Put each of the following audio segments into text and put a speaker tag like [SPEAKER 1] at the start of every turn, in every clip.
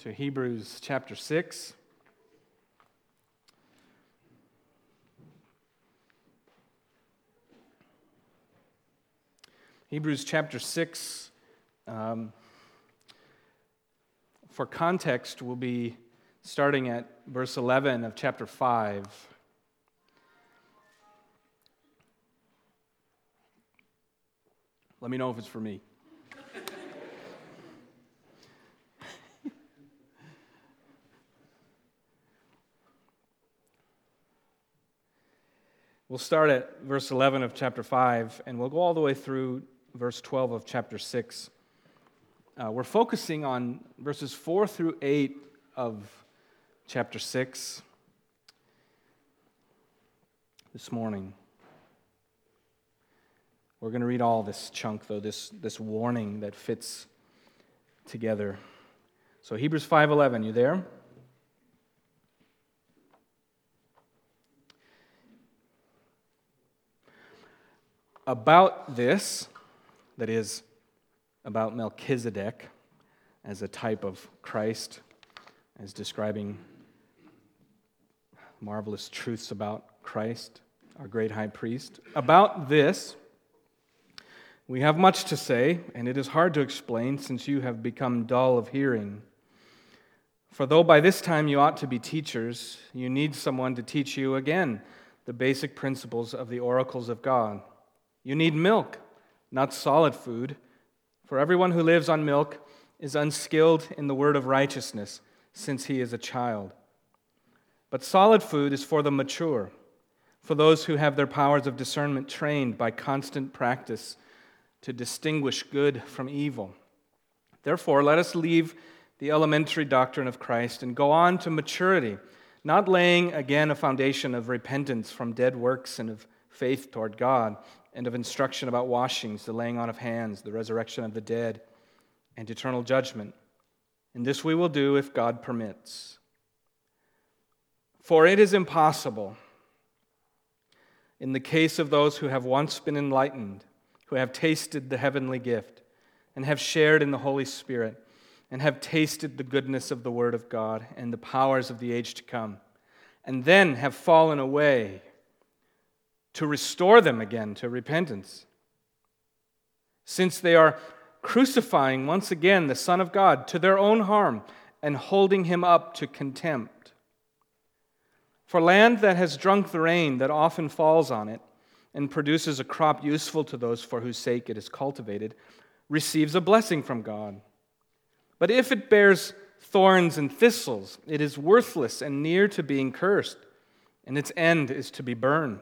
[SPEAKER 1] to Hebrews chapter 6. Hebrews chapter 6, for context, we'll be starting at verse 11 of chapter 5. Let me know if it's for me. We'll start at verse 11 of chapter 5, and we'll go all the way through verse 12 of chapter 6. We're focusing on verses 4 through 8 of chapter 6 this morning. We're going to read all this chunk, though, this warning that fits together. So Hebrews 5:11, you there? About this, that is, about Melchizedek as a type of Christ, as describing marvelous truths about Christ, our great high priest. About this, we have much to say, and it is hard to explain since you have become dull of hearing. For though by this time you ought to be teachers, you need someone to teach you again the basic principles of the oracles of God. You need milk, not solid food, for everyone who lives on milk is unskilled in the word of righteousness, since he is a child. But solid food is for the mature, for those who have their powers of discernment trained by constant practice to distinguish good from evil. Therefore, let us leave the elementary doctrine of Christ and go on to maturity, not laying again a foundation of repentance from dead works and of faith toward God, and of instruction about washings, the laying on of hands, the resurrection of the dead, and eternal judgment. And this we will do if God permits. For it is impossible, in the case of those who have once been enlightened, who have tasted the heavenly gift, and have shared in the Holy Spirit, and have tasted the goodness of the Word of God and the powers of the age to come, and then have fallen away, to restore them again to repentance, since they are crucifying once again the Son of God to their own harm and holding him up to contempt. For land that has drunk the rain that often falls on it and produces a crop useful to those for whose sake it is cultivated, receives a blessing from God. But if it bears thorns and thistles, it is worthless and near to being cursed, and its end is to be burned.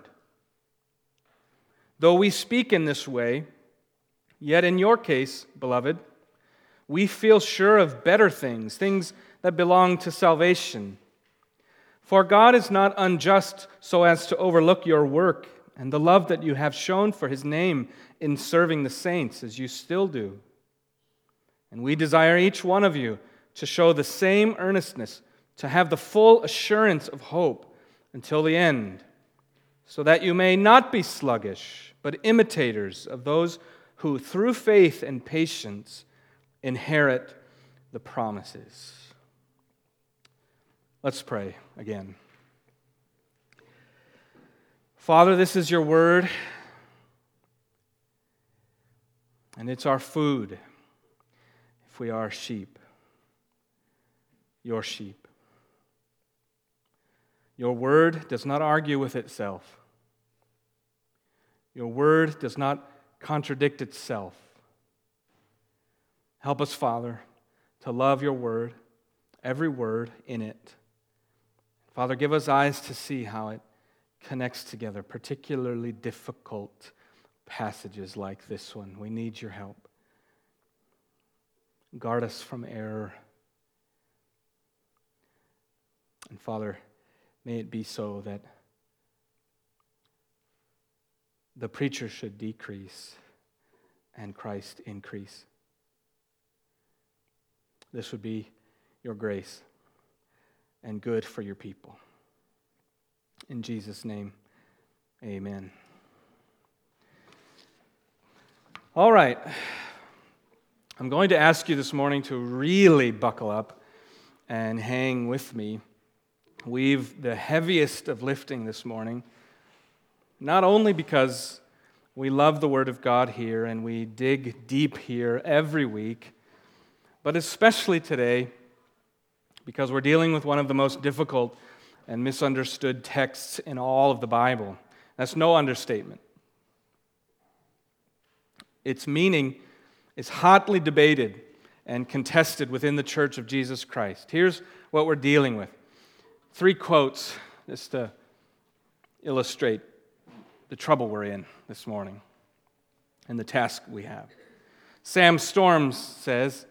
[SPEAKER 1] Though we speak in this way, yet in your case, beloved, we feel sure of better things, things that belong to salvation. For God is not unjust so as to overlook your work and the love that you have shown for His name in serving the saints, as you still do. And we desire each one of you to show the same earnestness, to have the full assurance of hope until the end, so that you may not be sluggish, but imitators of those who through faith and patience inherit the promises. Let's pray again. Father, this is your word, and it's our food if we are sheep, your sheep. Your word does not argue with itself. Your word does not contradict itself. Help us, Father, to love your word, every word in it. Father, give us eyes to see how it connects together, particularly difficult passages like this one. We need your help. Guard us from error. And Father, may it be so that the preacher should decrease and Christ increase. This would be your grace and good for your people. In Jesus' name, amen. All right. I'm going to ask you this morning to really buckle up and hang with me. We've the heaviest of lifting this morning, not only because we love the Word of God here and we dig deep here every week, but especially today because we're dealing with one of the most difficult and misunderstood texts in all of the Bible. That's no understatement. Its meaning is hotly debated and contested within the Church of Jesus Christ. Here's what we're dealing with. 3 quotes just to illustrate the trouble we're in this morning and the task we have. Sam Storms says,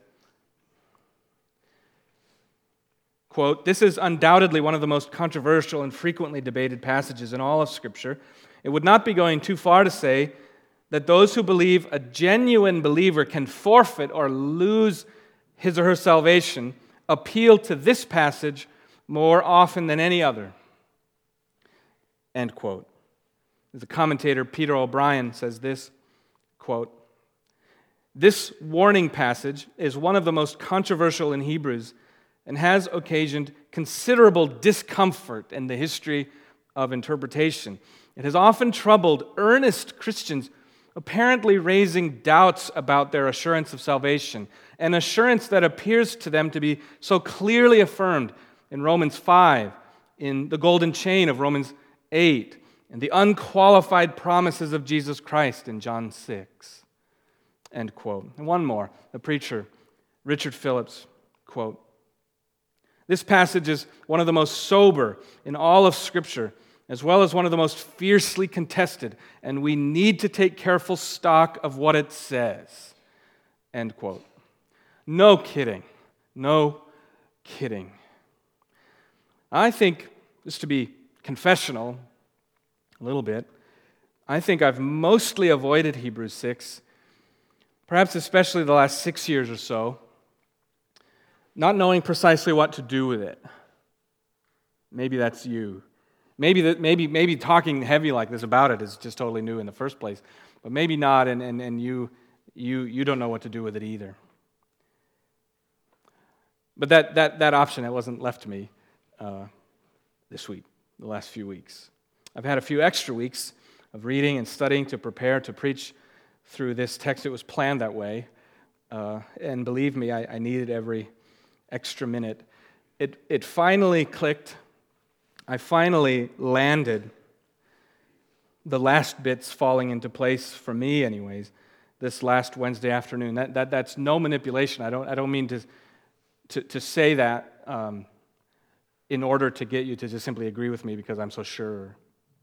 [SPEAKER 1] quote, "This is undoubtedly one of the most controversial and frequently debated passages in all of Scripture. It would not be going too far to say that those who believe a genuine believer can forfeit or lose his or her salvation appeal to this passage more often than any other." End quote. The commentator Peter O'Brien says this, quote, "This warning passage is one of the most controversial in Hebrews and has occasioned considerable discomfort in the history of interpretation. It has often troubled earnest Christians, apparently raising doubts about their assurance of salvation, an assurance that appears to them to be so clearly affirmed in Romans 5, in the golden chain of Romans 8, and the unqualified promises of Jesus Christ in John 6. End quote. And one more, the preacher, Richard Phillips, quote, "This passage is one of the most sober in all of Scripture, as well as one of the most fiercely contested, and we need to take careful stock of what it says." End quote. No kidding. No kidding. I think, just to be confessional a little bit, I think I've mostly avoided Hebrews 6, perhaps especially the last 6 years or so, not knowing precisely what to do with it. Maybe that's you. Maybe talking heavy like this about it is just totally new in the first place, but maybe not, and you don't know what to do with it either. But that option, it wasn't left to me this week, the last few weeks. I've had a few extra weeks of reading and studying to prepare to preach through this text. It was planned that way, and believe me, I needed every extra minute. It finally clicked. I finally landed, the last bits falling into place for me anyways, this last Wednesday afternoon. That's no manipulation. I don't mean to say that in order to get you to just simply agree with me because I'm so sure.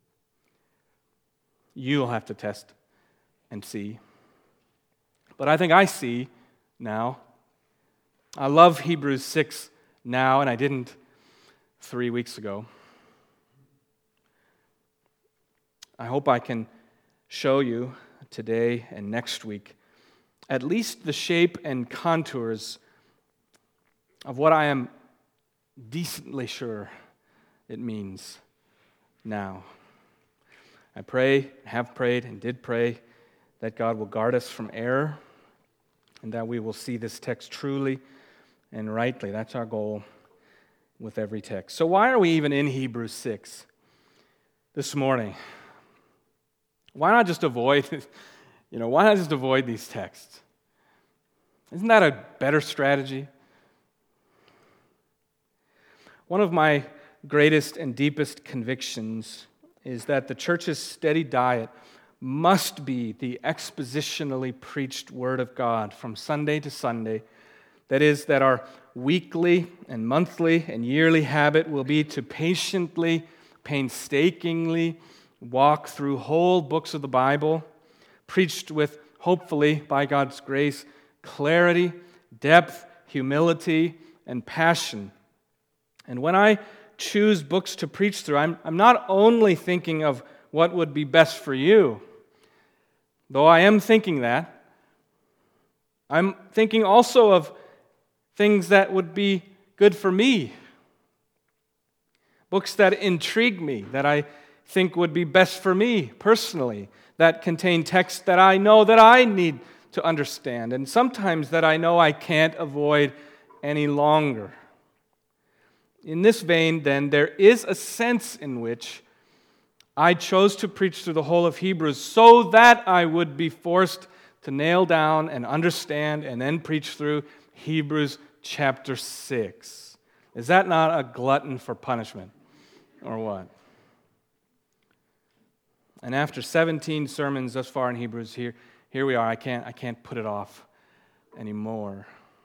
[SPEAKER 1] You'll have to test and see. But I think I see now. I love Hebrews 6 now, and I didn't 3 weeks ago. I hope I can show you today and next week at least the shape and contours of what I am decently sure it means now. I pray, have prayed, and did pray that God will guard us from error and that we will see this text truly and rightly. That's our goal with every text. So why are we even in Hebrews 6 this morning? Why not just avoid, why not just avoid these texts? Isn't that a better strategy? One of my greatest and deepest convictions is that the church's steady diet must be the expositionally preached Word of God from Sunday to Sunday. That is, that our weekly and monthly and yearly habit will be to patiently, painstakingly walk through whole books of the Bible, preached with, hopefully, by God's grace, clarity, depth, humility, and passion. And when I choose books to preach through, I'm not only thinking of what would be best for you, though I am thinking that. I'm thinking also of things that would be good for me. Books that intrigue me, that I think would be best for me personally, that contain texts that I know that I need to understand, and sometimes that I know I can't avoid any longer. In this vein, then, there is a sense in which I chose to preach through the whole of Hebrews so that I would be forced to nail down and understand and then preach through Hebrews chapter 6. Is that not a glutton for punishment, or what? And after 17 sermons thus far in Hebrews, here we are. I can't put it off anymore.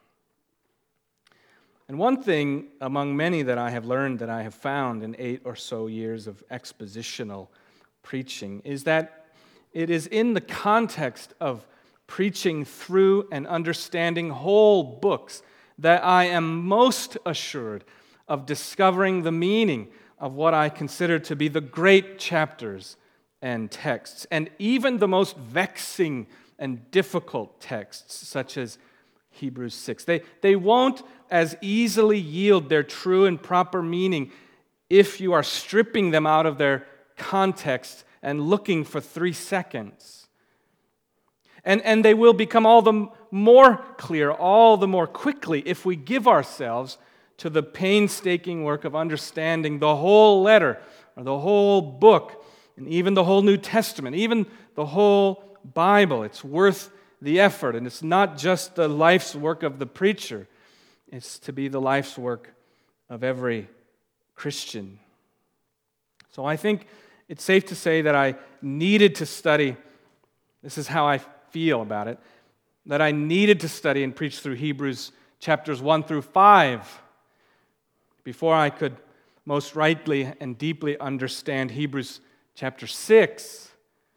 [SPEAKER 1] And one thing among many that I have learned, that I have found in 8 or so years of expositional preaching, is that it is in the context of preaching through and understanding whole books that I am most assured of discovering the meaning of what I consider to be the great chapters and texts, and even the most vexing and difficult texts, such as Hebrews 6. They won't as easily yield their true and proper meaning if you are stripping them out of their context and looking for 3 seconds. And they will become all the more clear, all the more quickly, if we give ourselves to the painstaking work of understanding the whole letter, or the whole book, and even the whole New Testament, even the whole Bible. It's worth the effort, and it's not just the life's work of the preacher. It's to be the life's work of every Christian. So I think it's safe to say that I needed to study, this is how I feel about it, that I needed to study and preach through Hebrews chapters 1 through 5 before I could most rightly and deeply understand Hebrews chapter 6.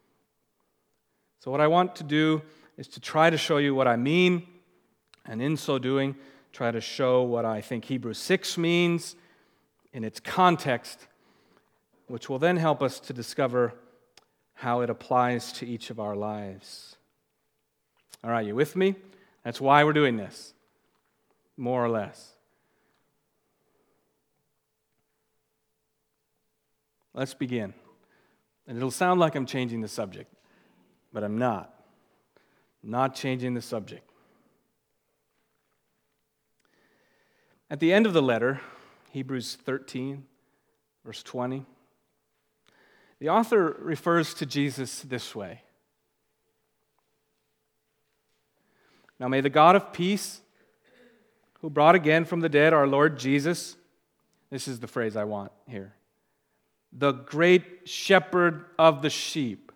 [SPEAKER 1] So what I want to do is to try to show you what I mean, and in so doing, try to show what I think Hebrews 6 means in its context, which will then help us to discover how it applies to each of our lives. All right, you with me? That's why we're doing this, more or less. Let's begin. And it'll sound like I'm changing the subject, but I'm not. Not changing the subject. At the end of the letter, Hebrews 13, verse 20, the author refers to Jesus this way. Now may the God of peace, who brought again from the dead our Lord Jesus, this is the phrase I want here, the great shepherd of the sheep.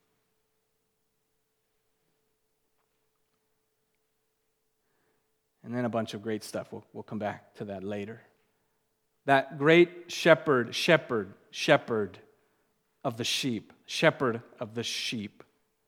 [SPEAKER 1] And then a bunch of great stuff. We'll come back to that later. That great shepherd of the sheep. Shepherd of the sheep.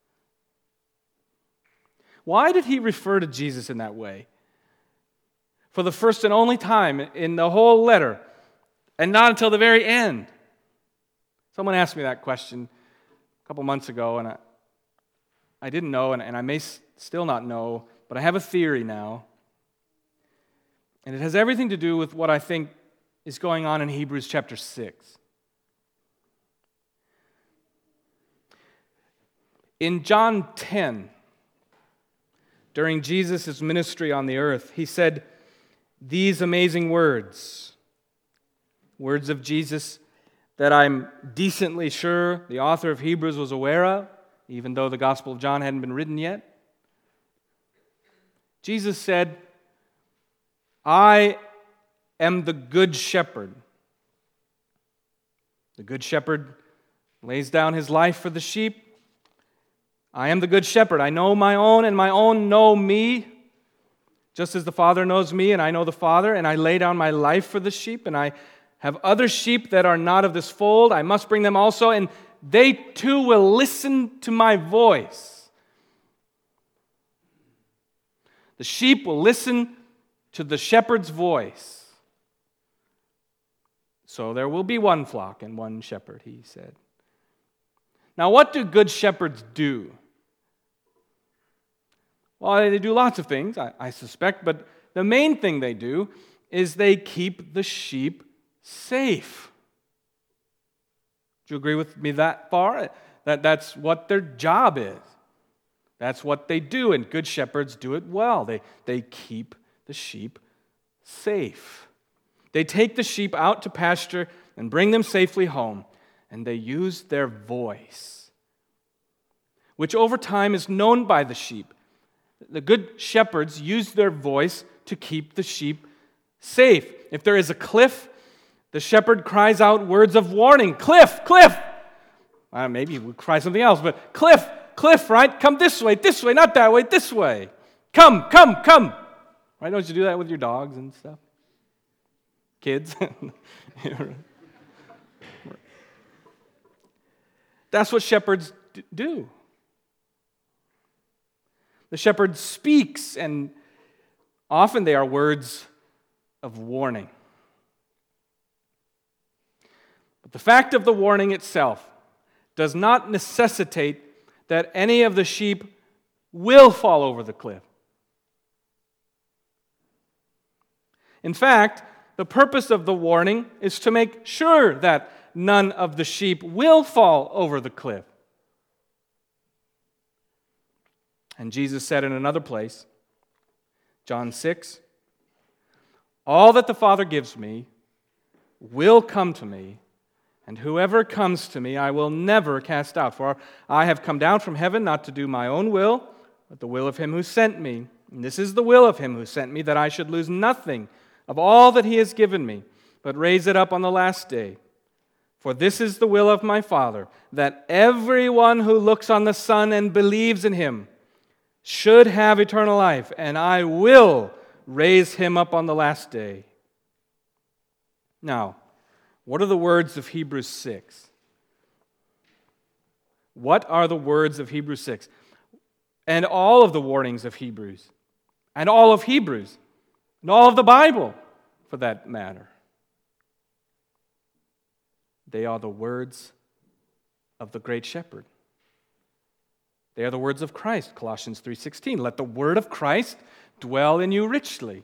[SPEAKER 1] Why did he refer to Jesus in that way? For the first and only time in the whole letter, and not until the very end. Someone asked me that question a couple months ago, and I didn't know, and I may still not know, but I have a theory now. And it has everything to do with what I think is going on in Hebrews chapter 6. In John 10, during Jesus' ministry on the earth, he said these amazing words of Jesus that I'm decently sure the author of Hebrews was aware of, even though the Gospel of John hadn't been written yet. Jesus said, I am the good shepherd. The good shepherd lays down his life for the sheep. I am the good shepherd. I know my own, and my own know me, just as the Father knows me, and I know the Father, and I lay down my life for the sheep, and I have other sheep that are not of this fold. I must bring them also, and they too will listen to my voice. The sheep will listen to the shepherd's voice. So there will be one flock and one shepherd, he said. Now, what do good shepherds do? Well, they do lots of things, I suspect, but the main thing they do is they keep the sheep safe. Do you agree with me that far? That's what their job is. That's what they do, and good shepherds do it well. They keep the sheep safe. They take the sheep out to pasture and bring them safely home, and they use their voice, which over time is known by the sheep. The good shepherds use their voice to keep the sheep safe. If there is a cliff, the shepherd cries out words of warning. Cliff, cliff! Maybe we'll try something else, but cliff, cliff, right? Come this way, not that way, this way. Come, come, come. Right? Don't you do that with your dogs and stuff? Kids? That's what shepherds do. The shepherd speaks, and often they are words of warning. But the fact of the warning itself does not necessitate that any of the sheep will fall over the cliff. In fact, the purpose of the warning is to make sure that none of the sheep will fall over the cliff. And Jesus said in another place, John 6, "All that the Father gives me will come to me, and whoever comes to me I will never cast out. For I have come down from heaven not to do my own will, but the will of him who sent me. And this is the will of him who sent me, that I should lose nothing of all that he has given me, but raise it up on the last day. For this is the will of my Father, that everyone who looks on the Son and believes in him should have eternal life, and I will raise him up on the last day." Now, what are the words of Hebrews 6? What are the words of Hebrews 6? And all of the warnings of Hebrews, and all of Hebrews, and all of the Bible, for that matter. They are the words of the great shepherd. They are the words of Christ, Colossians 3:16. "Let the word of Christ dwell in you richly."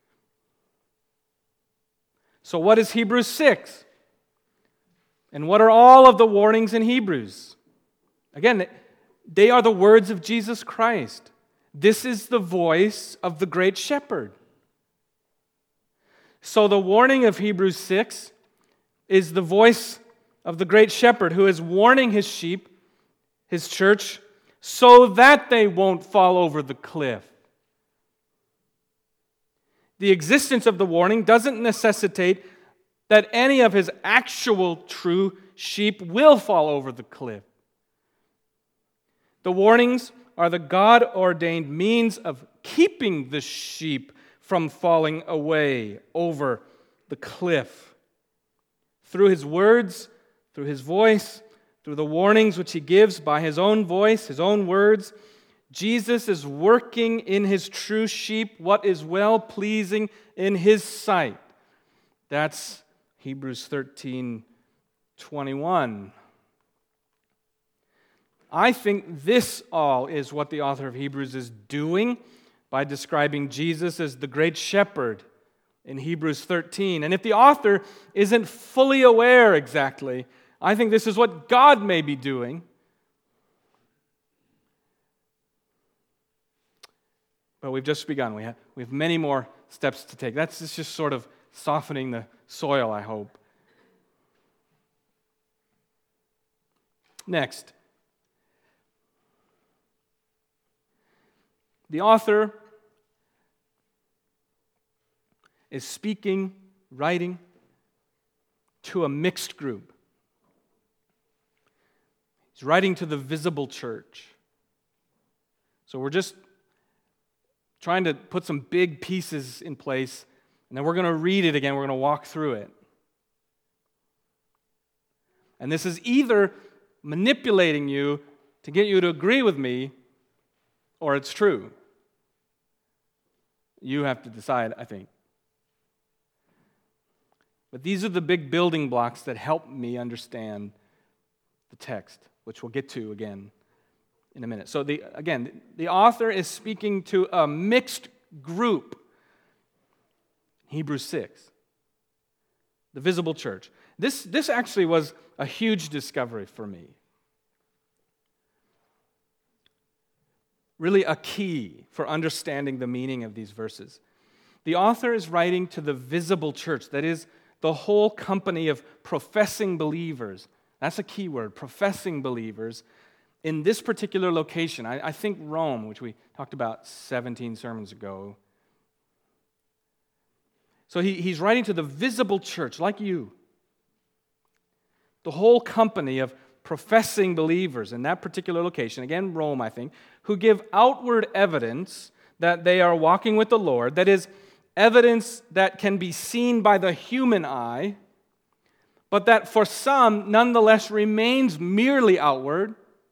[SPEAKER 1] So what is Hebrews 6? And what are all of the warnings in Hebrews? Again, they are the words of Jesus Christ. This is the voice of the great shepherd. So the warning of Hebrews 6 is the voice of the great shepherd who is warning his sheep, his church, so that they won't fall over the cliff. The existence of the warning doesn't necessitate that any of his actual true sheep will fall over the cliff. The warnings are the God-ordained means of keeping the sheep from falling away over the cliff. Through his words, through his voice, through the warnings which he gives by his own voice, his own words, Jesus is working in his true sheep what is well-pleasing in his sight. That's Hebrews 13:21. I think this all is what the author of Hebrews is doing by describing Jesus as the great shepherd in Hebrews 13. And if the author isn't fully aware exactly, I think this is what God may be doing. But we've just begun. We have many more steps to take. That's just sort of softening the soil, I hope. Next, the author is speaking, writing to a mixed group. He's writing to the visible church. So we're just trying to put some big pieces in place, and then we're going to read it again. We're going to walk through it. And this is either manipulating you to get you to agree with me, or it's true. You have to decide, I think. But these are the big building blocks that help me understand the text, which we'll get to again in a minute. So the author is speaking to a mixed group. Hebrews 6. The visible church. This actually was a huge discovery for me. Really a key for understanding the meaning of these verses. The author is writing to the visible church, that is, the whole company of professing believers. That's a key word, professing believers, in this particular location. I think Rome, which we talked about 17 sermons ago. So he's writing to the visible church, like you. The whole company of professing believers in that particular location, again, Rome, I think, who give outward evidence that they are walking with the Lord, that is, evidence that can be seen by the human eye, but that for some nonetheless remains merely outward,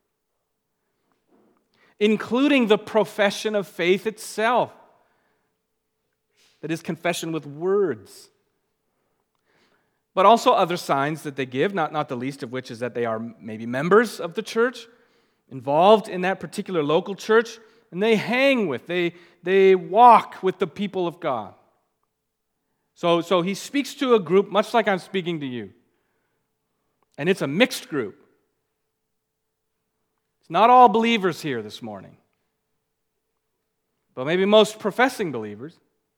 [SPEAKER 1] including the profession of faith itself, that is, confession with words. But also other signs that they give, not the least of which is that they are maybe members of the church, involved in that particular local church, and they hang with, they walk with the people of God. So he speaks to a group much like I'm speaking to you. And it's a mixed group. It's not all believers here this morning, but maybe most professing believers.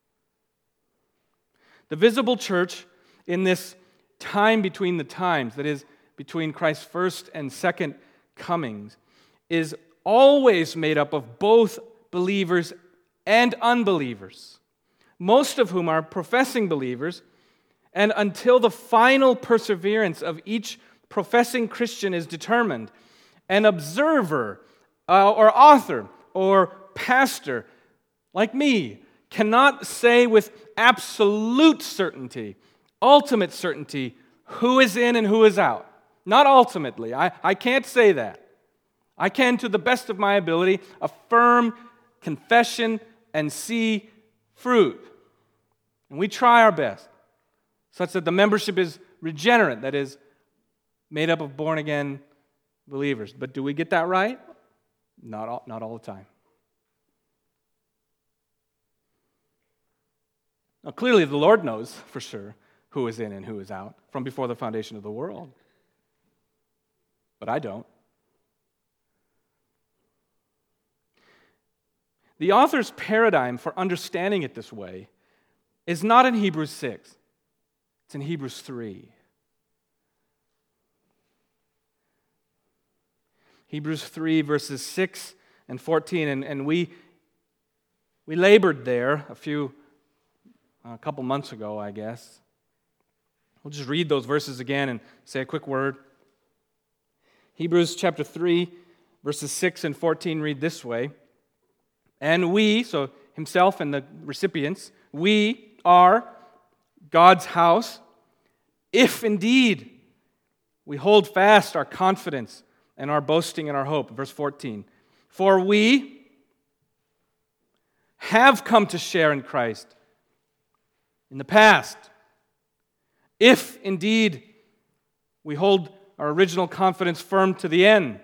[SPEAKER 1] The visible church in this time between the times, that is, between Christ's first and second comings, is always made up of both believers and unbelievers, most of whom are professing believers, and until the final perseverance of each professing Christian is determined, an observer or author or pastor like me cannot say with absolute certainty, ultimate certainty, who is in and who is out. Not ultimately. I can't say that. I can, to the best of my ability, affirm confession and see fruit. And we try our best, such that the membership is regenerate, that is, made up of born-again believers. But do we get that right? Not all the time. Now, clearly the Lord knows for sure who is in and who is out from before the foundation of the world. But I don't. The author's paradigm for understanding it this way is not in Hebrews 6. It's in Hebrews 3. Hebrews 3, verses 6 and 14. And we labored there a couple months ago, I guess. We'll just read those verses again and say a quick word. Hebrews chapter 3, verses 6 and 14 read this way. And we, so himself and the recipients, we are God's house, if indeed we hold fast our confidence and our boasting and our hope. Verse 14. For we have come to share in Christ in the past, if indeed we hold our original confidence firm to the end.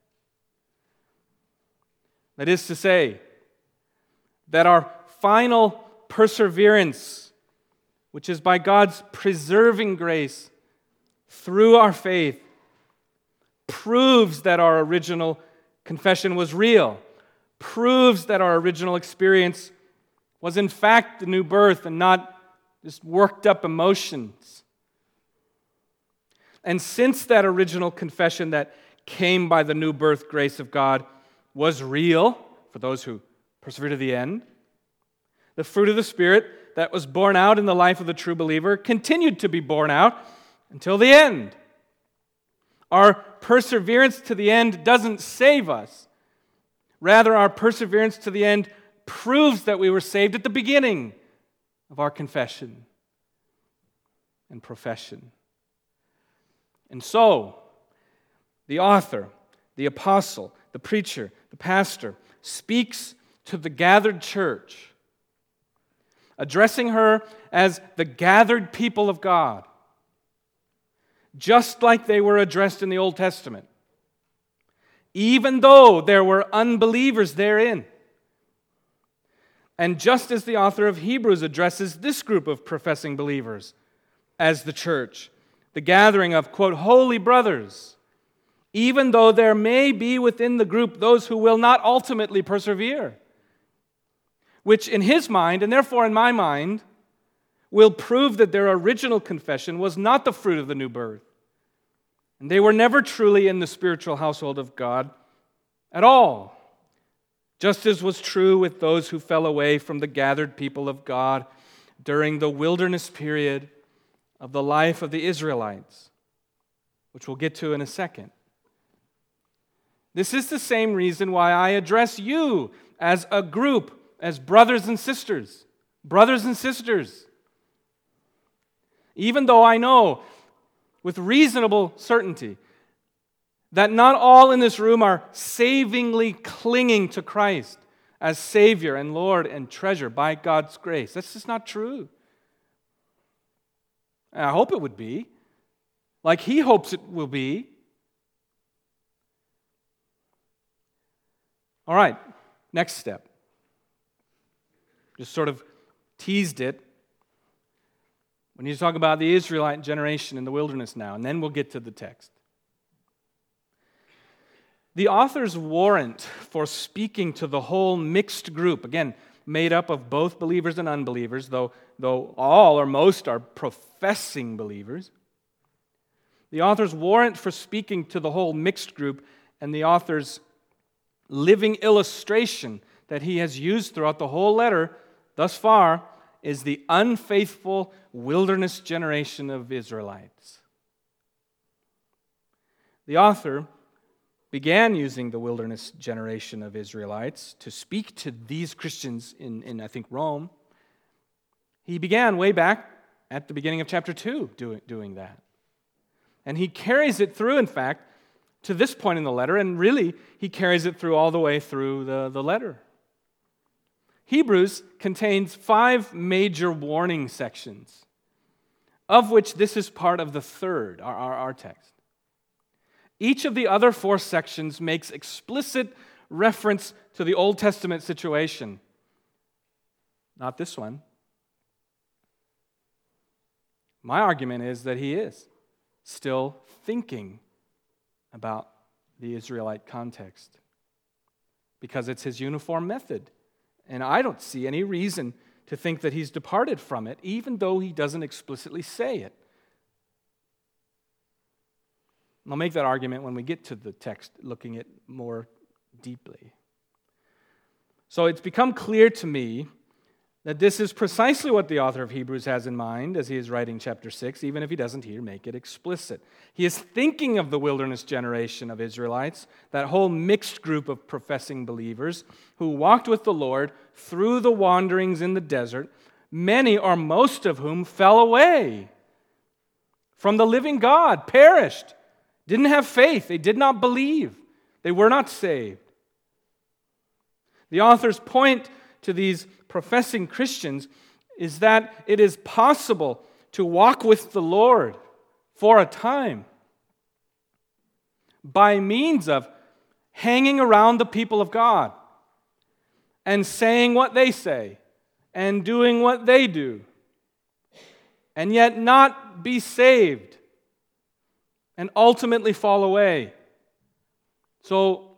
[SPEAKER 1] That is to say, that our final perseverance, which is by God's preserving grace through our faith, proves that our original confession was real, proves that our original experience was in fact the new birth and not just worked up emotions. And since that original confession that came by the new birth grace of God was real for those who persevere to the end, the fruit of the Spirit that was born out in the life of the true believer continued to be born out until the end. Our perseverance to the end doesn't save us. Rather, our perseverance to the end proves that we were saved at the beginning of our confession and profession. And so, the author, the apostle, the preacher, the pastor speaks to the gathered church, addressing her as the gathered people of God, just like they were addressed in the Old Testament, even though there were unbelievers therein. And just as the author of Hebrews addresses this group of professing believers as the church, the gathering of, quote, holy brothers, even though there may be within the group those who will not ultimately persevere. which in his mind, and therefore in my mind, will prove that their original confession was not the fruit of the new birth. And they were never truly in the spiritual household of God at all. Just as was true with those who fell away from the gathered people of God during the wilderness period of the life of the Israelites, which we'll get to in a second. This is the same reason why I address you as a group, as brothers and sisters. Brothers and sisters. Even though I know with reasonable certainty that not all in this room are savingly clinging to Christ as Savior and Lord and treasure by God's grace. That's just not true. And I hope it would be, like He hopes it will be. All right, next step. Just sort of teased it. We need to talk about the Israelite generation in the wilderness now, and then we'll get to the text. The author's warrant for speaking to the whole mixed group, again, made up of both believers and unbelievers, though all or most are professing believers. The author's warrant for speaking to the whole mixed group and the author's living illustration that he has used throughout the whole letter thus far is the unfaithful wilderness generation of Israelites. The author began using the wilderness generation of Israelites to speak to these Christians in I think, Rome. He began way back at the beginning of chapter 2 doing that. And he carries it through, in fact, to this point in the letter, and really, he carries it through all the way through the letter. Hebrews contains 5 major warning sections, of which this is part of the third, our text. Each of the other 4 sections makes explicit reference to the Old Testament situation. Not this one. My argument is that he is still thinking about the Israelite context because it's his uniform method. And I don't see any reason to think that he's departed from it, even though he doesn't explicitly say it. I'll make that argument when we get to the text, looking at more deeply. So it's become clear to me that this is precisely what the author of Hebrews has in mind as he is writing chapter 6, even if he doesn't here make it explicit. He is thinking of the wilderness generation of Israelites, that whole mixed group of professing believers who walked with the Lord through the wanderings in the desert, many or most of whom fell away from the living God, perished, didn't have faith, they did not believe, they were not saved. The author's point to these professing Christians is that it is possible to walk with the Lord for a time by means of hanging around the people of God and saying what they say and doing what they do, and yet not be saved and ultimately fall away. So,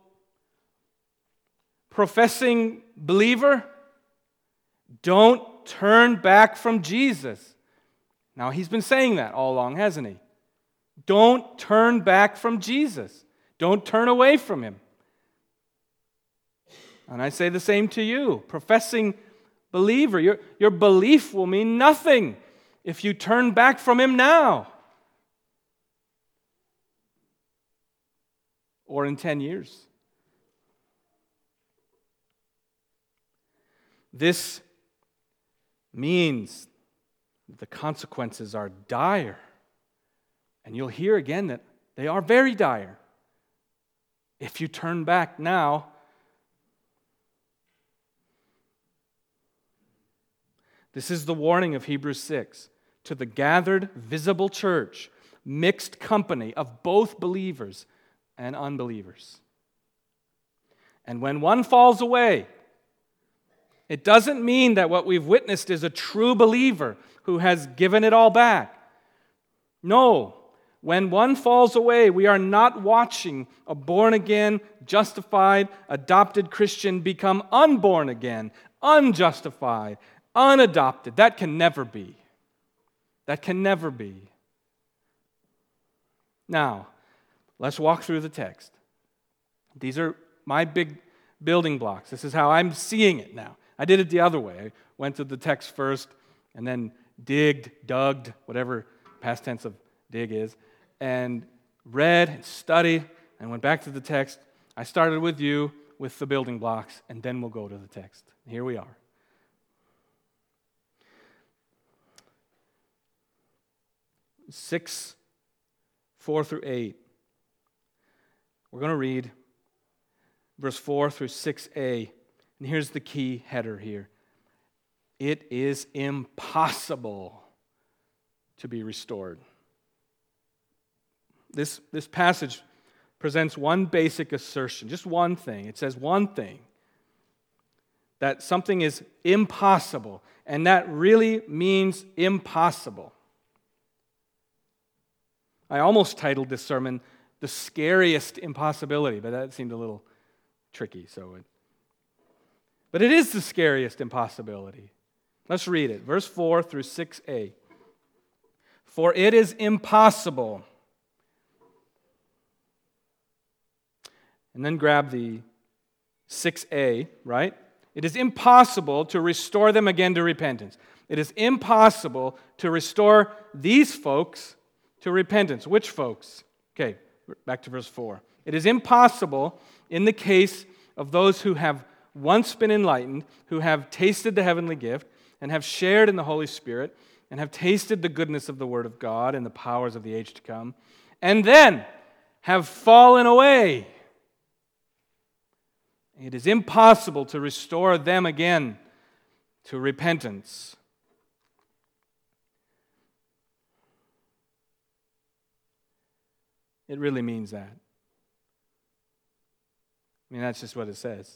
[SPEAKER 1] professing believer, don't turn back from Jesus. Now, he's been saying that all along, hasn't he? Don't turn back from Jesus. Don't turn away from him. And I say the same to you, professing believer. Your belief will mean nothing if you turn back from him now or in 10 years. This means that the consequences are dire. And you'll hear again that they are very dire. If you turn back now, this is the warning of Hebrews 6 to the gathered, visible church, mixed company of both believers and unbelievers. And when one falls away, it doesn't mean that what we've witnessed is a true believer who has given it all back. No, when one falls away, we are not watching a born-again, justified, adopted Christian become unborn again, unjustified, unadopted. That can never be. That can never be. Now, let's walk through the text. These are my big building blocks. This is how I'm seeing it now. I did it the other way. I went to the text first and then dug, whatever past tense of dig is, and read and studied and went back to the text. I started with you with the building blocks, and then we'll go to the text. Here we are. Six, 4 through 8. We're going to read verse 4 through 6a. And here's the key header here. It is impossible to be restored. This passage presents one basic assertion, just one thing. It says one thing, that something is impossible, and that really means impossible. I almost titled this sermon, The Scariest Impossibility, but that seemed a little tricky. But it is the scariest impossibility. Let's read it. Verse 4 through 6a. For it is impossible. And then grab the 6a, right? It is impossible to restore them again to repentance. It is impossible to restore these folks to repentance. Which folks? Okay, back to verse 4. It is impossible in the case of those who have once been enlightened, who have tasted the heavenly gift, and have shared in the Holy Spirit, and have tasted the goodness of the Word of God and the powers of the age to come, and then have fallen away. It is impossible to restore them again to repentance. It really means that. I mean, that's just what it says.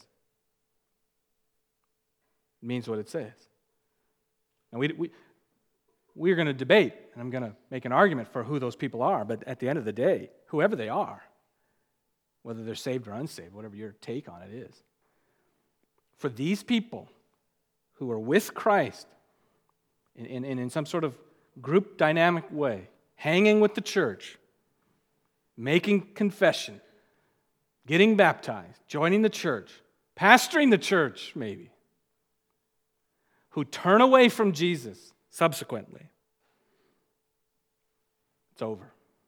[SPEAKER 1] It means what it says. And we're going to debate, and I'm going to make an argument for who those people are, but at the end of the day, whoever they are, whether they're saved or unsaved, whatever your take on it is, for these people who are with Christ in some sort of group dynamic way, hanging with the church, making confession, getting baptized, joining the church, pastoring the church maybe, who turn away from Jesus subsequently, it's over.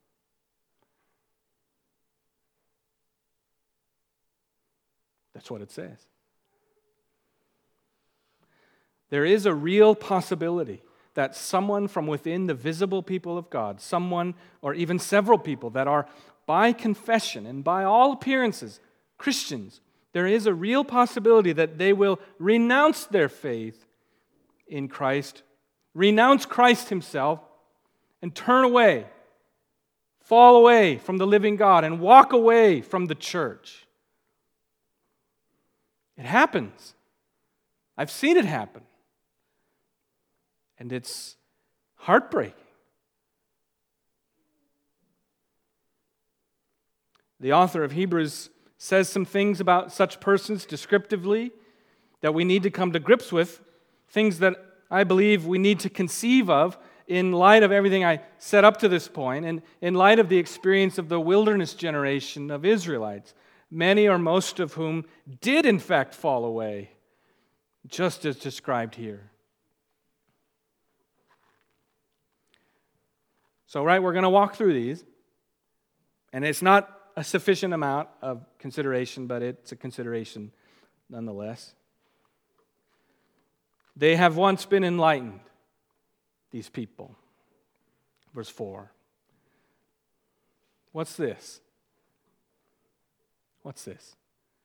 [SPEAKER 1] That's what it says. There is a real possibility that someone from within the visible people of God, someone or even several people that are by confession and by all appearances Christians, there is a real possibility that they will renounce their faith in Christ, renounce Christ himself, and turn away, fall away from the living God, and walk away from the church. It happens. I've seen it happen. And it's heartbreaking. The author of Hebrews says some things about such persons descriptively that we need to come to grips with, things that I believe we need to conceive of in light of everything I said up to this point, and in light of the experience of the wilderness generation of Israelites, many or most of whom did in fact fall away, just as described here. So, we're going to walk through these, and it's not a sufficient amount of consideration, but it's a consideration nonetheless. They have once been enlightened, these people. Verse 4. What's this? What's this?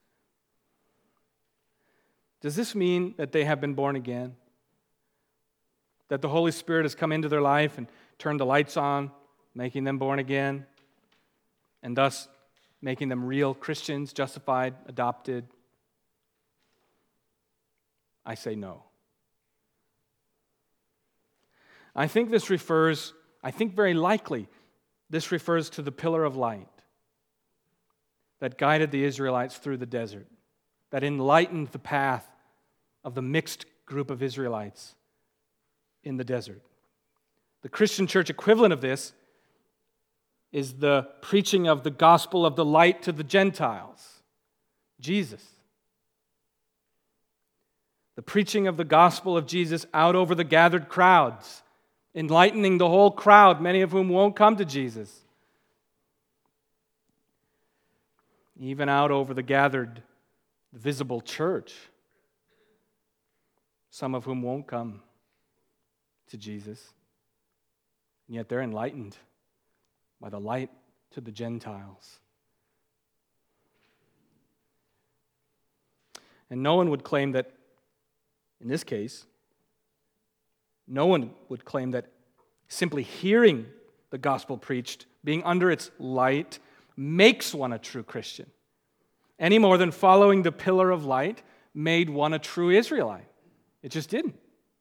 [SPEAKER 1] Does this mean that they have been born again? That the Holy Spirit has come into their life and turned the lights on, making them born again, and thus making them real Christians, justified, adopted? I say no. I think very likely, this refers to the pillar of light that guided the Israelites through the desert, that enlightened the path of the mixed group of Israelites in the desert. The Christian church equivalent of this is the preaching of the gospel of the light to the Gentiles, Jesus. The preaching of the gospel of Jesus out over the gathered crowds, enlightening the whole crowd, many of whom won't come to Jesus. Even out over the gathered, visible church, some of whom won't come to Jesus. And yet they're enlightened by the light to the Gentiles. And no one would claim that, in this case, no one would claim that simply hearing the gospel preached, being under its light, makes one a true Christian, any more than following the pillar of light made one a true Israelite. It just didn't.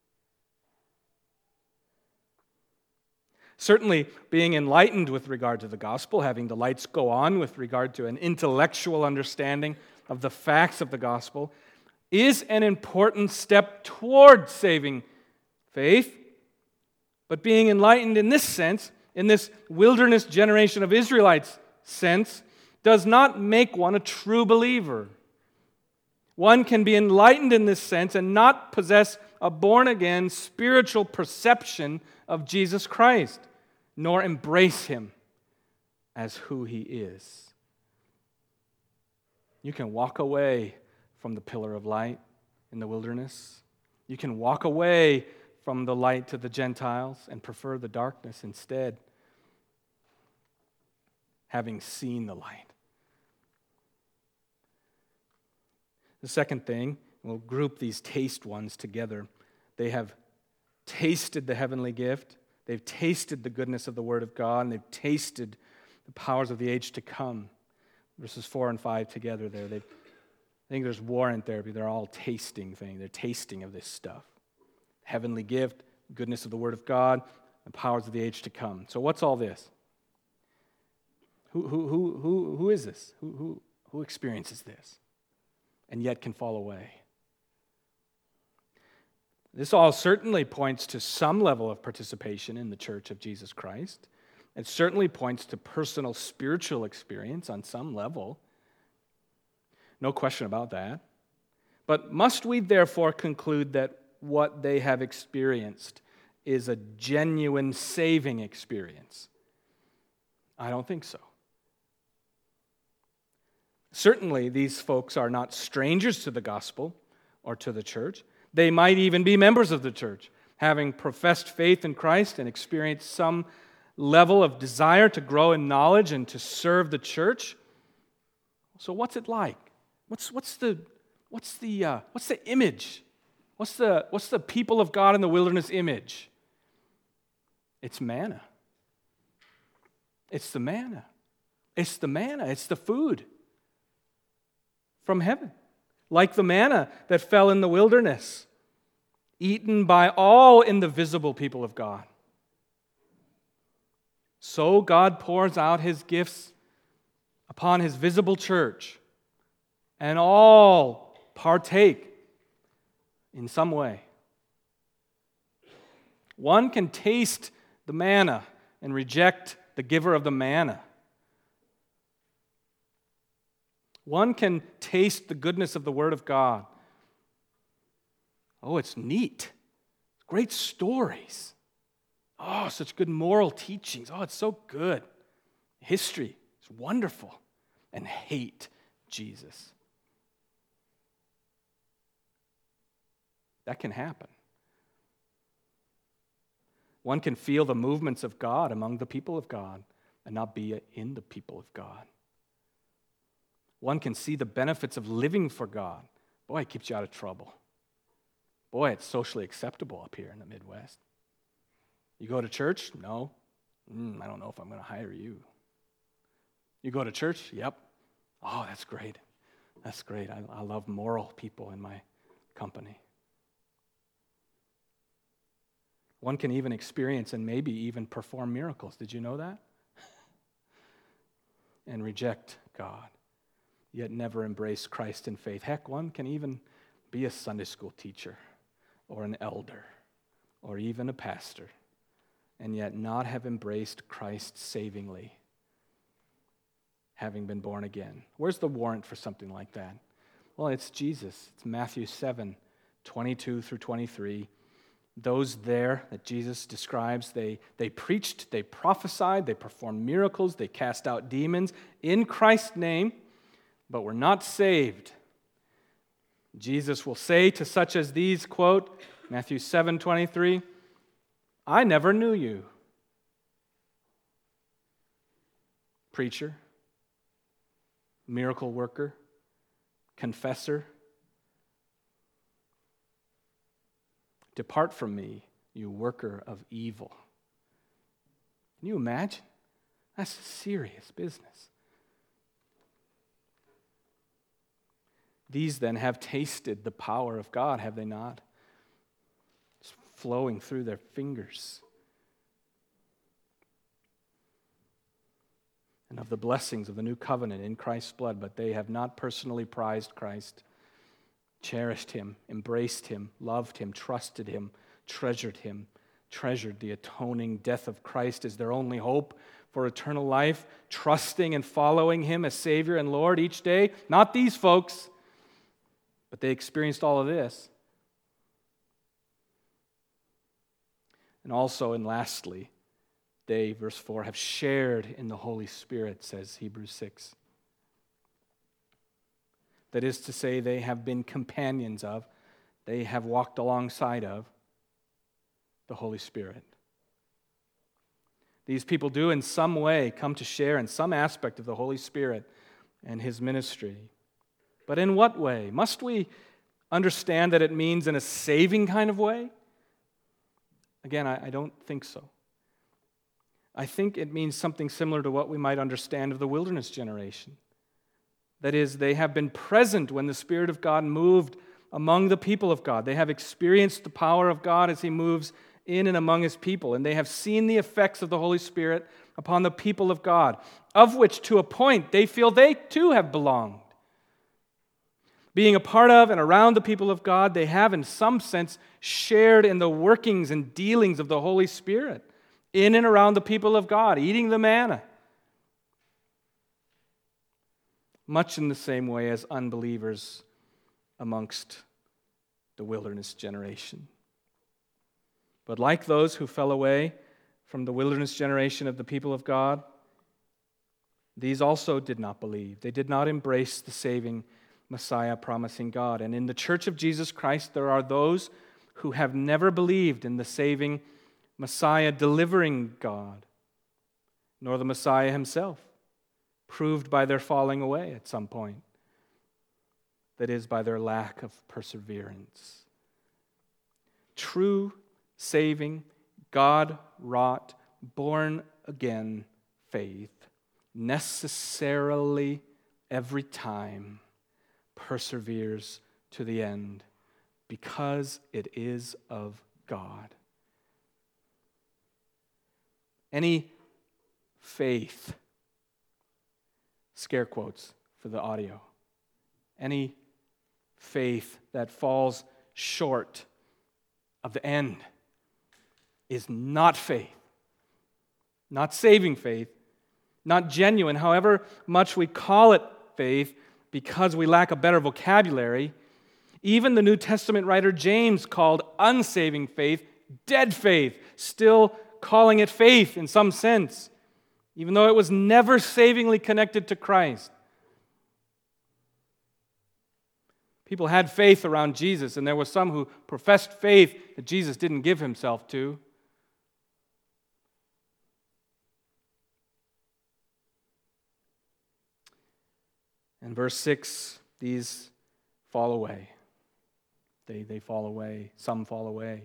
[SPEAKER 1] Certainly, being enlightened with regard to the gospel, having the lights go on with regard to an intellectual understanding of the facts of the gospel, is an important step toward saving faith. But being enlightened in this sense, in this wilderness generation of Israelites sense, does not make one a true believer. One can be enlightened in this sense and not possess a born-again spiritual perception of Jesus Christ, nor embrace Him as who He is. You can walk away from the pillar of light in the wilderness. You can walk away from the light to the Gentiles and prefer the darkness instead, having seen the light. The second thing, we'll group these taste ones together. They have tasted the heavenly gift, they've tasted the goodness of the Word of God, and they've tasted the powers of the age to come. Verses 4 and 5 together there. I think there's war in therapy. They're all tasting things. They're tasting of this stuff. Heavenly gift, goodness of the Word of God, and powers of the age to come. So what's all this? Who is this? Who experiences this and yet can fall away? This all certainly points to some level of participation in the Church of Jesus Christ. It certainly points to personal spiritual experience on some level. No question about that. But must we therefore conclude that what they have experienced is a genuine saving experience? I don't think so. Certainly, these folks are not strangers to the gospel or to the church. They might even be members of the church, having professed faith in Christ and experienced some level of desire to grow in knowledge and to serve the church. So what's it like? What's the image? What's the people of God in the wilderness image? It's manna. It's the manna. It's the manna. It's the food from heaven. Like the manna that fell in the wilderness, eaten by all in the visible people of God. So God pours out His gifts upon His visible church, and all partake in some way. One can taste the manna and reject the giver of the manna. One can taste the goodness of the Word of God. Oh, it's neat. Great stories. Oh, such good moral teachings. Oh, it's so good. History is wonderful. And hate Jesus. That can happen. One can feel the movements of God among the people of God and not be in the people of God. One can see the benefits of living for God. Boy, it keeps you out of trouble. Boy, it's socially acceptable up here in the Midwest. You go to church? No. I don't know if I'm going to hire you. You go to church? Yep. Oh, that's great. That's great. I love moral people in my company. One can even experience and maybe even perform miracles. Did you know that? And reject God, yet never embrace Christ in faith. Heck, one can even be a Sunday school teacher or an elder or even a pastor and yet not have embraced Christ savingly, having been born again? Where's the warrant for something like that? Well, it's Jesus. It's Matthew 7:22 through 23. Those there that Jesus describes, they preached, they prophesied, they performed miracles, they cast out demons in Christ's name, but were not saved. Jesus will say to such as these, quote, Matthew 7:23, I never knew you. Preacher, miracle worker, confessor, depart from me, you worker of evil. Can you imagine? That's serious business. These then have tasted the power of God, have they not? It's flowing through their fingers. And of the blessings of the new covenant in Christ's blood, but they have not personally prized Christ, cherished him, embraced him, loved him, trusted him, treasured the atoning death of Christ as their only hope for eternal life, trusting and following him as Savior and Lord each day. Not these folks, but they experienced all of this. And also, and lastly, they, verse 4, have shared in the Holy Spirit, says Hebrews 6. That is to say, they have been companions of, they have walked alongside of the Holy Spirit. These people do in some way come to share in some aspect of the Holy Spirit and his ministry. But in what way? Must we understand that it means in a saving kind of way? Again, I don't think so. I think it means something similar to what we might understand of the wilderness generation. That is, they have been present when the Spirit of God moved among the people of God. They have experienced the power of God as he moves in and among his people, and they have seen the effects of the Holy Spirit upon the people of God, of which, to a point, they feel they too have belonged. Being a part of and around the people of God, they have, in some sense, shared in the workings and dealings of the Holy Spirit in and around the people of God, eating the manna. Much in the same way as unbelievers amongst the wilderness generation. But like those who fell away from the wilderness generation of the people of God, these also did not believe. They did not embrace the saving Messiah promising God. And in the church of Jesus Christ, there are those who have never believed in the saving Messiah delivering God, nor the Messiah himself, proved by their falling away at some point. That is, by their lack of perseverance. True, saving, God-wrought, born-again faith necessarily, every time, perseveres to the end because it is of God. Any faith, scare quotes for the audio, any faith that falls short of the end is not faith, not saving faith, not genuine, however much we call it faith because we lack a better vocabulary. Even the New Testament writer James called unsaving faith dead faith, still calling it faith in some sense, even though it was never savingly connected to Christ. People had faith around Jesus, and there were some who professed faith that Jesus didn't give himself to. In verse 6, these fall away. They fall away. Some fall away.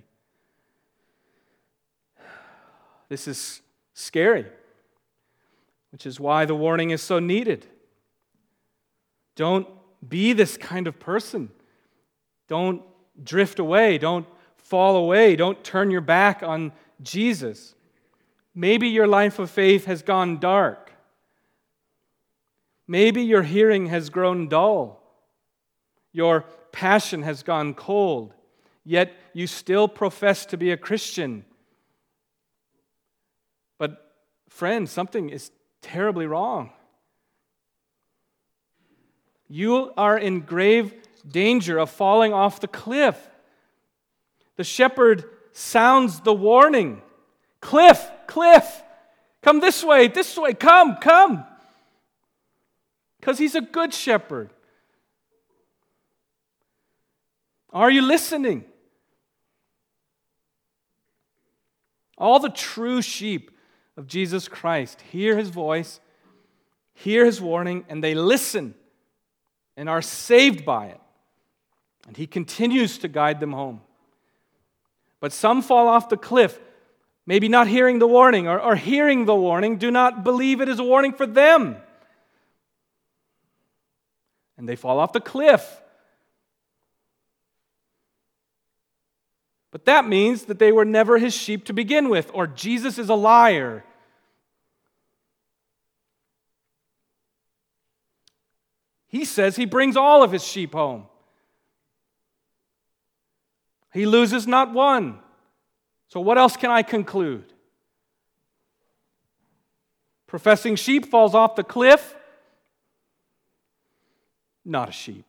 [SPEAKER 1] This is scary, which is why the warning is so needed. Don't be this kind of person. Don't drift away. Don't fall away. Don't turn your back on Jesus. Maybe your life of faith has gone dark. Maybe your hearing has grown dull. Your passion has gone cold, yet you still profess to be a Christian. But, friend, something is terribly wrong. You are in grave danger of falling off the cliff. The shepherd sounds the warning. Cliff, cliff, come this way, come. Because he's a good shepherd. Are you listening? All the true sheep of Jesus Christ hear his voice, hear his warning, and they listen and are saved by it. And he continues to guide them home. But some fall off the cliff, maybe not hearing the warning, or hearing the warning, do not believe it is a warning for them. And they fall off the cliff. But that means that they were never his sheep to begin with, or Jesus is a liar. He says he brings all of his sheep home. He loses not one. So what else can I conclude? Professing sheep falls off the cliff? Not a sheep.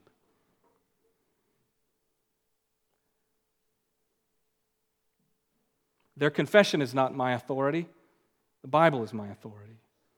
[SPEAKER 1] Their confession is not my authority. The Bible is my authority.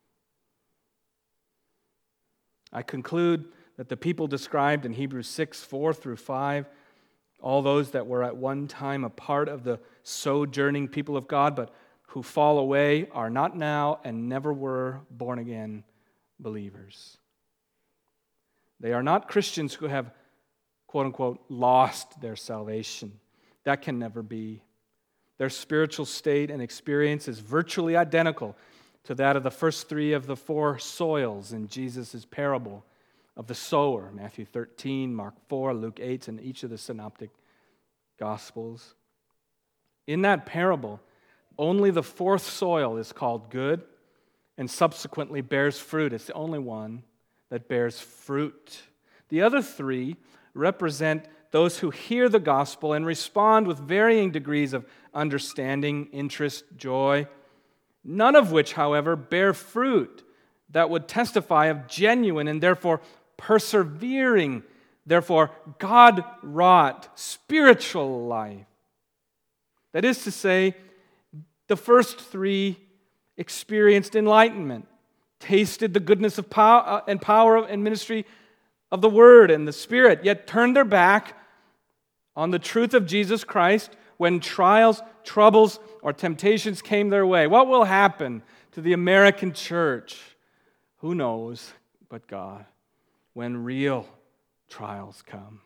[SPEAKER 1] I conclude that the people described in Hebrews 6, 4 through 5, all those that were at one time a part of the sojourning people of God, but who fall away, are not now and never were born-again believers. They are not Christians who have, quote-unquote, lost their salvation. That can never be. Their spiritual state and experience is virtually identical to that of the first three of the four soils in Jesus' parable of the sower, Matthew 13, Mark 4, Luke 8, and each of the synoptic Gospels. In that parable, only the fourth soil is called good and subsequently bears fruit. It's the only one that bears fruit. The other three represent those who hear the gospel and respond with varying degrees of understanding, interest, joy, none of which, however, bear fruit that would testify of genuine and therefore persevering, therefore God-wrought spiritual life. That is to say, the first three experienced enlightenment, tasted the goodness of power and ministry of the Word and the Spirit, yet turned their back on the truth of Jesus Christ when trials, troubles, or temptations came their way. What will happen to the American church? Who knows but God when real trials come?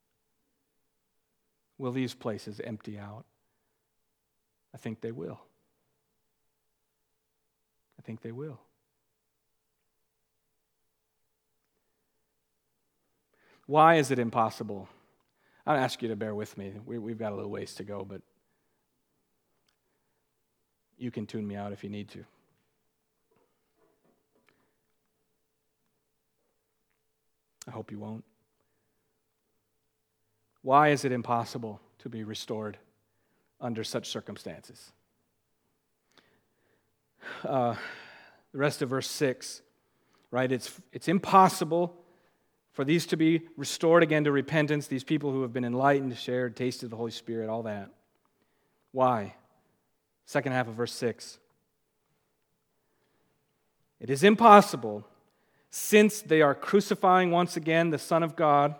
[SPEAKER 1] Will these places empty out? I think they will. I think they will. Why is it impossible? I'll ask you to bear with me. We've got a little ways to go, but you can tune me out if you need to. I hope you won't. Why is it impossible to be restored under such circumstances? The rest of verse 6, right? It's impossible for these to be restored again to repentance, these people who have been enlightened, shared, tasted the Holy Spirit, all that. Why? Second half of verse 6. It is impossible since they are crucifying once again the Son of God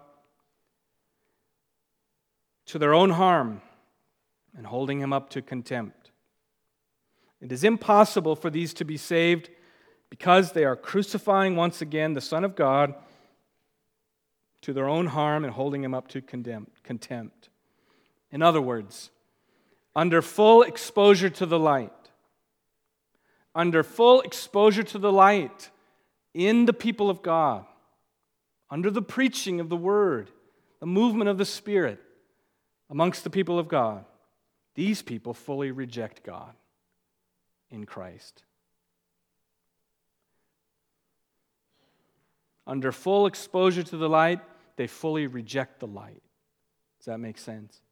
[SPEAKER 1] to their own harm and holding him up to contempt. It is impossible for these to be saved because they are crucifying once again the Son of God to their own harm and holding him up to contempt. In other words, under full exposure to the light, in the people of God, under the preaching of the Word, the movement of the Spirit amongst the people of God, these people fully reject God in Christ. Under full exposure to the light, they fully reject the light. Does that make sense?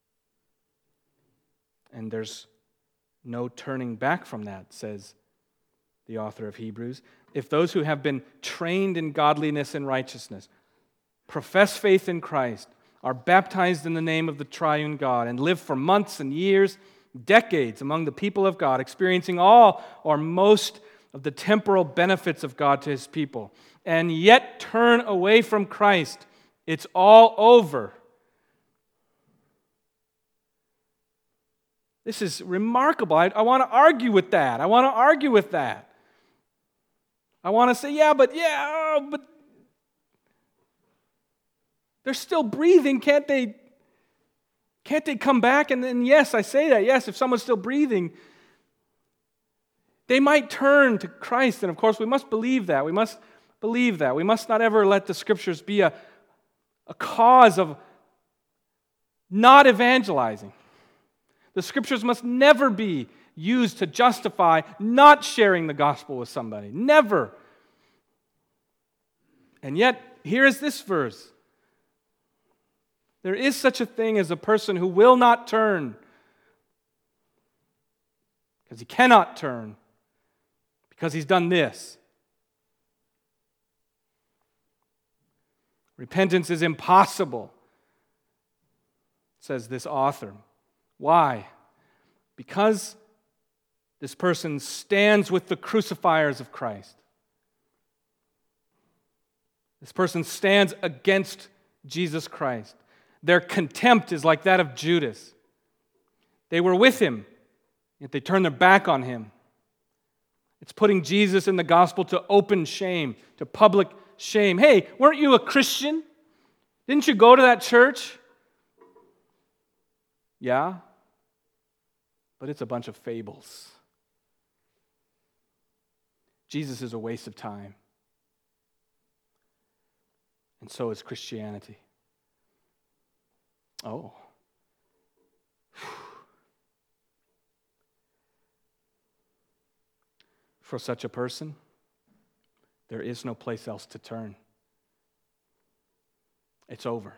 [SPEAKER 1] And there's no turning back from that, says the author of Hebrews. If those who have been trained in godliness and righteousness, profess faith in Christ, are baptized in the name of the triune God, and live for months and years, decades among the people of God, experiencing all or most of the temporal benefits of God to His people, and yet turn away from Christ, it's all over. This is remarkable. I want to argue with that. I want to say, but they're still breathing. Can't they come back? And then, yes, I say that. Yes, if someone's still breathing, they might turn to Christ. And of course, we must believe that. We must believe that. We must not ever let the Scriptures be a cause of not evangelizing. The Scriptures must never be used to justify not sharing the gospel with somebody. Never. And yet, here is this verse. There is such a thing as a person who will not turn because he cannot turn because he's done this. Repentance is impossible, says this author. Why? Because this person stands with the crucifiers of Christ. This person stands against Jesus Christ. Their contempt is like that of Judas. They were with him, yet they turned their back on him. It's putting Jesus in the gospel to open shame, to public shame. Hey, weren't you a Christian? Didn't you go to that church? Yeah, but it's a bunch of fables. Jesus is a waste of time. And so is Christianity. Oh. For such a person, there is no place else to turn. It's over.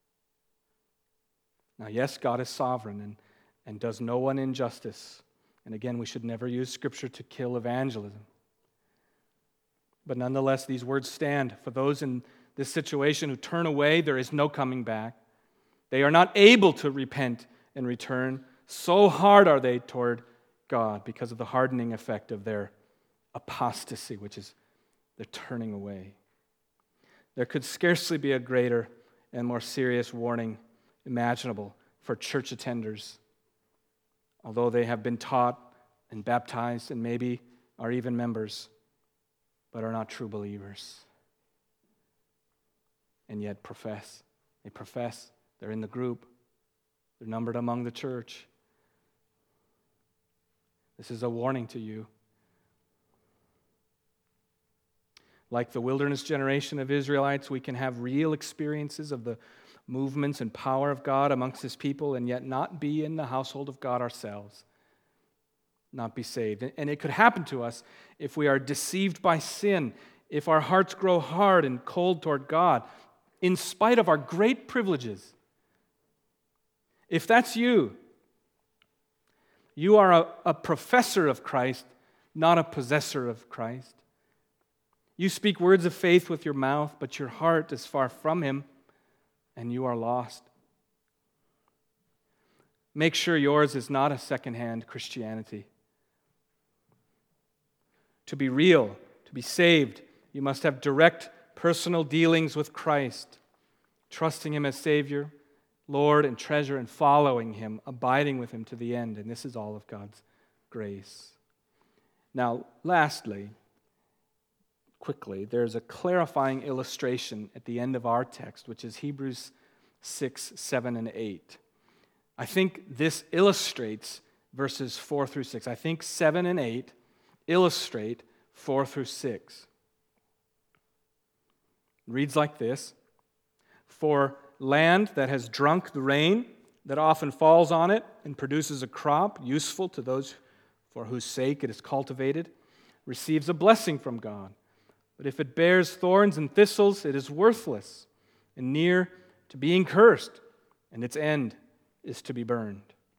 [SPEAKER 1] Now, yes, God is sovereign and does no one injustice. And again, we should never use Scripture to kill evangelism. But nonetheless, these words stand. For those in this situation who turn away, there is no coming back. They are not able to repent and return. So hard are they toward God because of the hardening effect of their apostasy, which is their turning away. There could scarcely be a greater and more serious warning imaginable for church attenders, although they have been taught and baptized and maybe are even members, but are not true believers. And yet profess. They profess. They're in the group. They're numbered among the church. This is a warning to you. Like the wilderness generation of Israelites, we can have real experiences of the movements and power of God amongst His people and yet not be in the household of God ourselves, not be saved. And it could happen to us if we are deceived by sin, if our hearts grow hard and cold toward God, in spite of our great privileges. If that's you, you are a professor of Christ, not a possessor of Christ. You speak words of faith with your mouth, but your heart is far from Him, and you are lost. Make sure yours is not a second-hand Christianity. To be real, to be saved, you must have direct personal dealings with Christ, trusting Him as Savior, Lord and treasure, and following Him, abiding with Him to the end. And this is all of God's grace. Now, lastly, quickly, there's a clarifying illustration at the end of our text, which is Hebrews 6, 7, and 8. I think this illustrates verses 4 through 6. I think 7 and 8 illustrate 4 through 6. It reads like this: For land that has drunk the rain that often falls on it and produces a crop useful to those for whose sake it is cultivated, receives a blessing from God. But if it bears thorns and thistles, it is worthless and near to being cursed, and its end is to be burned.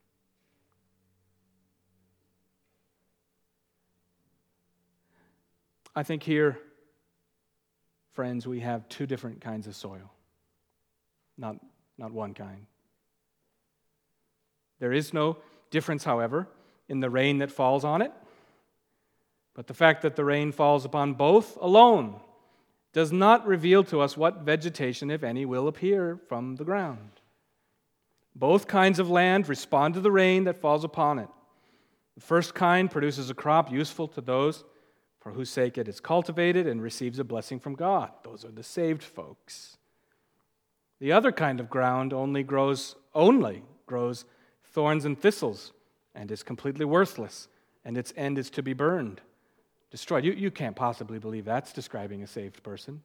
[SPEAKER 1] I think here, friends, we have two different kinds of soil, not one kind. There is no difference, however, in the rain that falls on it, but the fact that the rain falls upon both alone does not reveal to us what vegetation, if any, will appear from the ground. Both kinds of land respond to the rain that falls upon it. The first kind produces a crop useful to those for whose sake it is cultivated and receives a blessing from God. Those are the saved folks. The other kind of ground only grows thorns and thistles and is completely worthless, and its end is to be burned, destroyed. You can't possibly believe that's describing a saved person.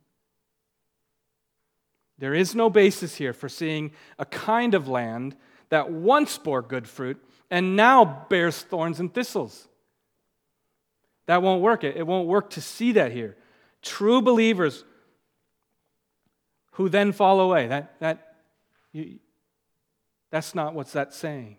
[SPEAKER 1] There is no basis here for seeing a kind of land that once bore good fruit and now bears thorns and thistles. That won't work. It won't work to see that here. True believers who then fall away, that's not what that's saying.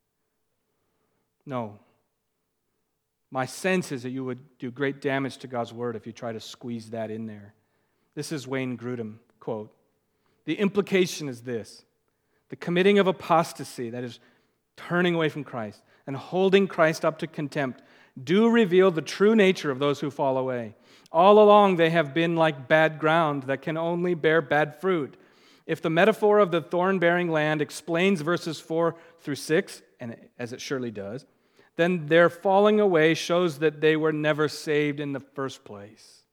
[SPEAKER 1] No. My sense is that you would do great damage to God's word if you try to squeeze that in there. This is Wayne Grudem, quote, "The implication is this: the committing of apostasy, that is, turning away from Christ, and holding Christ up to contempt, do reveal the true nature of those who fall away. All along they have been like bad ground that can only bear bad fruit. If the metaphor of the thorn-bearing land explains verses 4 through 6, and as it surely does, then their falling away shows that they were never saved in the first place."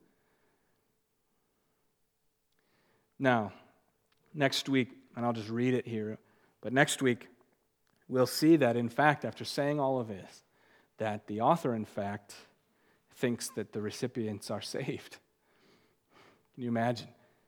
[SPEAKER 1] Now, next week, and I'll just read it here, but next week we'll see that, in fact, after saying all of this, that the author, in fact, thinks that the recipients are saved. Can you imagine?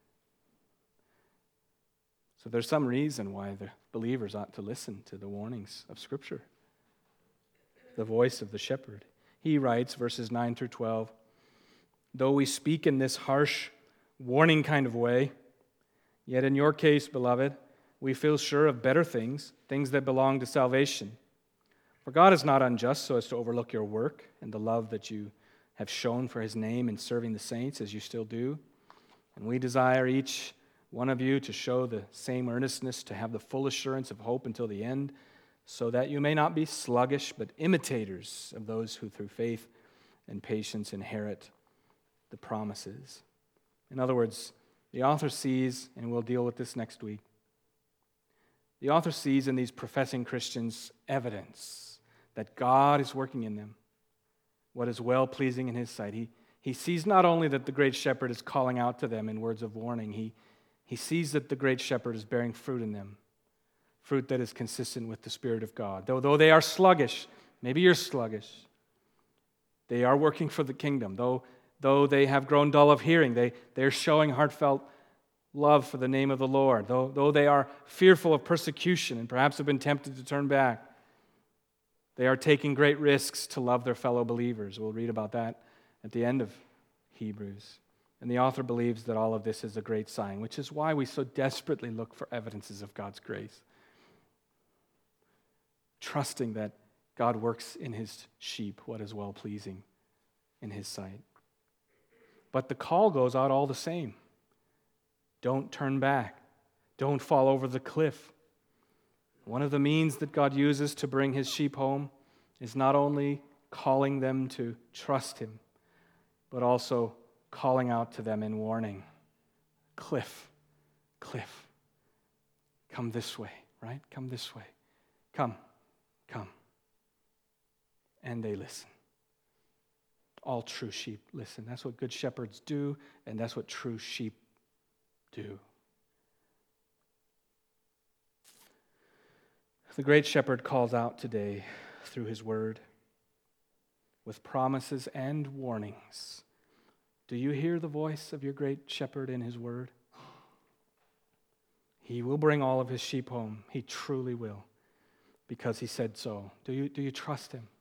[SPEAKER 1] So there's some reason why the believers ought to listen to the warnings of Scripture, the voice of the shepherd. He writes, verses 9 through 12, "Though we speak in this harsh, warning kind of way, yet in your case, beloved, we feel sure of better things, things that belong to salvation. For God is not unjust so as to overlook your work and the love that you have shown for His name in serving the saints, as you still do. And we desire each one of you to show the same earnestness, to have the full assurance of hope until the end, so that you may not be sluggish, but imitators of those who through faith and patience inherit the promises." In other words, the author sees, and we'll deal with this next week, the author sees in these professing Christians evidence that God is working in them, what is well-pleasing in His sight. He sees not only that the great shepherd is calling out to them in words of warning, he sees that the great shepherd is bearing fruit in them, fruit that is consistent with the Spirit of God. Though they are sluggish, maybe you're sluggish, they are working for the kingdom. Though they have grown dull of hearing, they're showing heartfelt love for the name of the Lord. Though they are fearful of persecution and perhaps have been tempted to turn back, they are taking great risks to love their fellow believers. We'll read about that at the end of Hebrews. And the author believes that all of this is a great sign, which is why we so desperately look for evidences of God's grace, trusting that God works in His sheep what is well-pleasing in His sight. But the call goes out all the same. Don't turn back. Don't fall over the cliff. One of the means that God uses to bring His sheep home is not only calling them to trust Him, but also calling out to them in warning. Cliff, come this way, right? Come this way. Come. And they listen. All true sheep listen. That's what good shepherds do, and that's what true sheep do. The great shepherd calls out today through His word with promises and warnings. Do you hear the voice of your great shepherd in His word? He will bring all of His sheep home. He truly will, because He said so. Do you trust Him?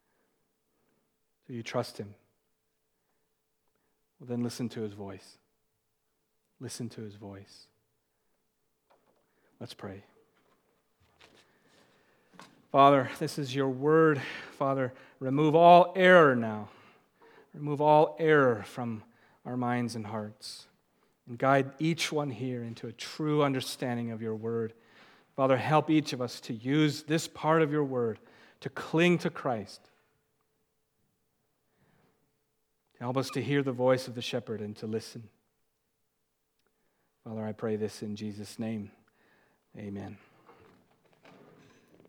[SPEAKER 1] Do you trust Him? Well, then listen to His voice. Listen to His voice. Let's pray. Father, this is your word. Father, remove all error now. Remove all error from our minds and hearts. And guide each one here into a true understanding of your word. Father, help each of us to use this part of your word to cling to Christ. Help us to hear the voice of the shepherd and to listen. Father, I pray this in Jesus' name. Amen.